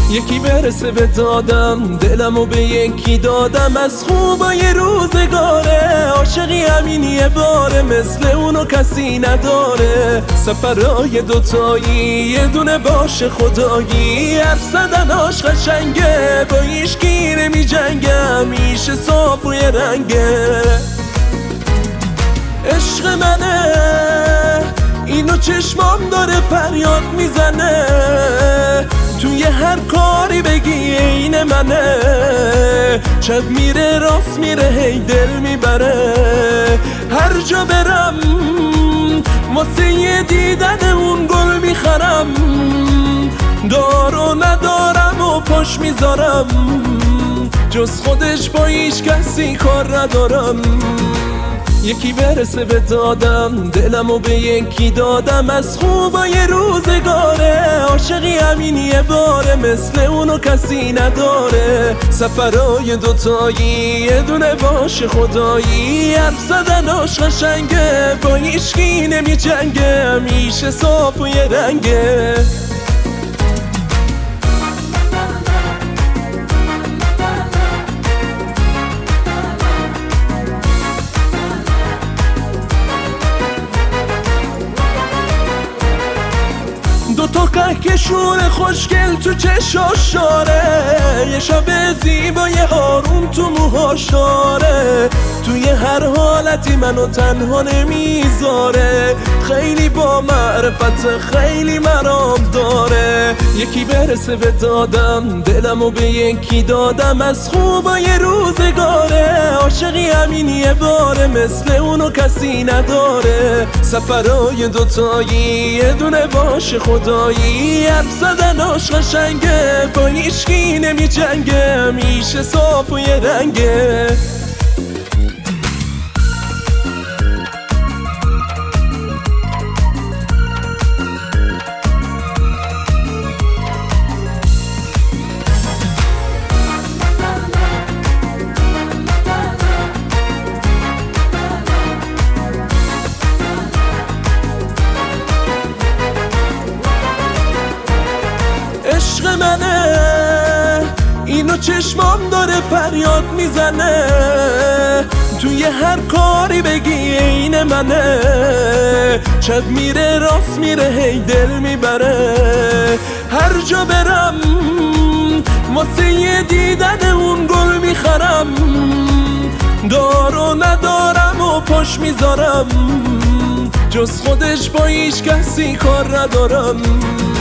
یکی برسه به دادم، دلمو به یکی دادم. از خوبای روزگاره عاشقی همین یه باره، مثل اونو کسی نداره. سفرهای دوتایی یه دونه باشه خدایی، حرف زدناش قشنگه، با هیچکی نمی جنگه، همیشه صاف و یه رنگه. عشق منه اینو چشمام داره فریاد میزنه، توی هر کاری بگی این منه. چپ میره راست میره هی دل میبره، هر جا برم واسه یه دیدن اون گل میخرم. دار و ندارم و پاش میذارم، جز خودش با هیچ کسی کار ندارم. یکی برسه به دادم، دلمو به یکی دادم. از خوبای روزگاره عاشقی همین یه باره، مثل اونو کسی نداره. سفرهای دوتایی یه دونه باشه خدایی، حرف زدناش قشنگه، با هیچکی نمی جنگه، همیشه صاف و یه رنگه. دوتا کهکشون خوشگل تو چشاش داره، یه شب زیبای آروم تو موهاش داره. توی هر حالتی منو تنها نمیذاره، خیلی با معرفت خیلی مرام داره. یکی برسه به دادم، دلمو به یکی دادم. از خوبای روزگاره عاشقی همین یه باره، مثل اونو کسی نداره. سفرهای دوتایی یه دونه باشه خدایی، حرف زدناش قشنگه، با هیچکی نمی جنگه، همیشه صاف و یه رنگه. عشق منه اینو چشمام داره فریاد میزنه، توی هر کاری بگی این منه. چپ میره راست میره هی دل میبره، هر جا برم واسه یه دیدن اون گل میخرم. دار و ندارم و پاش میذارم، جز خودش با هیچ کسی کار ندارم.